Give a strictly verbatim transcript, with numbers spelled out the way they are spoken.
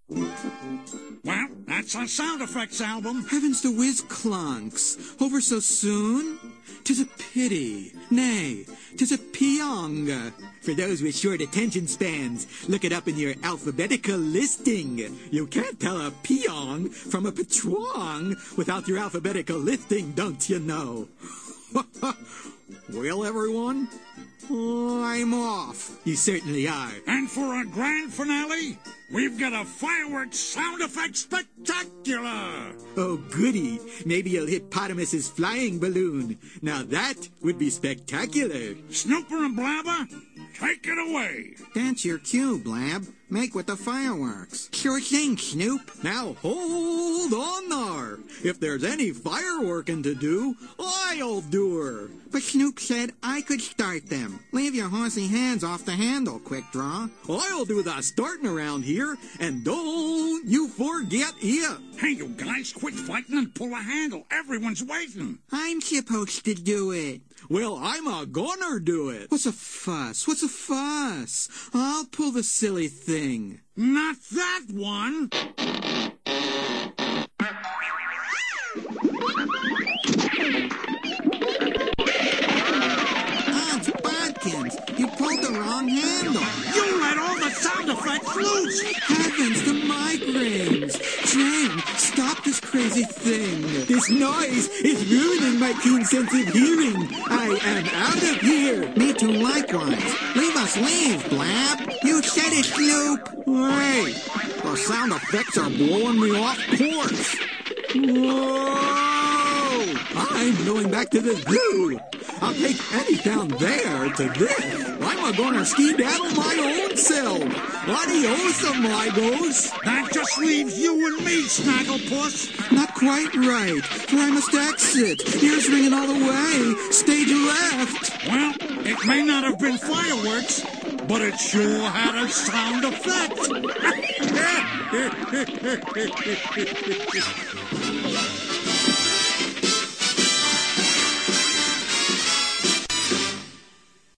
Well, that's our sound effects album. Heavens to whiz clunks. Over so soon? 'Tis a pity. Nay, 'tis a peong. For those with short attention spans, look it up in your alphabetical listing. You can't tell a peong from a patwong without your alphabetical listing, don't you know? Well, everyone, I'm off. You certainly are. And for our grand finale, we've got a fireworks sound effect spectacular. Oh, goody. Maybe you'll hit Potamus's flying balloon. Now that would be spectacular. Snooper and Blabber, take it away. That's your cue, Blab. Make with the fireworks. Sure thing, Snoop. Now hold on there. If there's any fireworking to do, I'll do her. But Snoop said I could start them. Leave your horsey hands off the handle, Quick Draw. I'll do the starting around here, and don't you forget it. Hey, you guys, quit fighting and pull a handle. Everyone's waiting. I'm supposed to do it. Well, I'm a gonna do it. What's a fuss? What's a fuss? I'll pull the silly thing. Not that one. Odds bodkins, you pulled the wrong handle. You let all the sound effects loose. Heavens, the migraines. Jane, stop this crazy thing. This noise is ruining my keen sense of hearing. I am out of here. Me too, likewise. Leave us leave, Blab. You said it, Snoop. Wait, the sound effects are blowing me off course. Whoa! I'm going back to the zoo. I'll take Eddie down there to this. I'm a-gonna ski-daddle my own self. Adios, amigos. That just leaves you and me, Snagglepuss. Not quite right, for I must exit. Ears ringing all the way. Stage left. Well, it may not have been fireworks, but it sure had a sound effect.